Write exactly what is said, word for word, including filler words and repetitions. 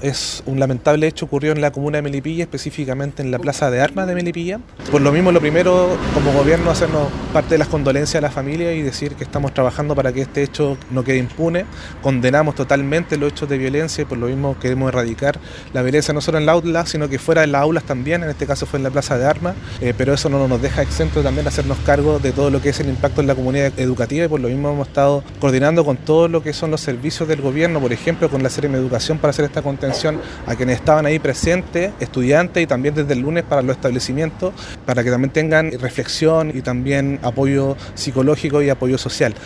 Es un lamentable hecho ocurrido en la comuna de Melipilla, específicamente en la Plaza de Armas de Melipilla. Por lo mismo, lo primero, como gobierno, hacernos parte de las condolencias a la familia y decir que estamos trabajando para que este hecho no quede impune. Condenamos totalmente los hechos de violencia y por lo mismo queremos erradicar la violencia no solo en la aula, sino que fuera de las aulas también, en este caso fue en la Plaza de Armas, eh, pero eso no nos deja exento también de hacernos cargo de todo lo que es el impacto en la comunidad educativa y por lo mismo hemos estado coordinando con todo lo que son los servicios del gobierno, por ejemplo con la Seremi de Educación para hacer esta contención a quienes estaban ahí presentes, estudiantes y también desde el lunes para los establecimientos, para que también tengan reflexión y también apoyo psicológico y apoyo social.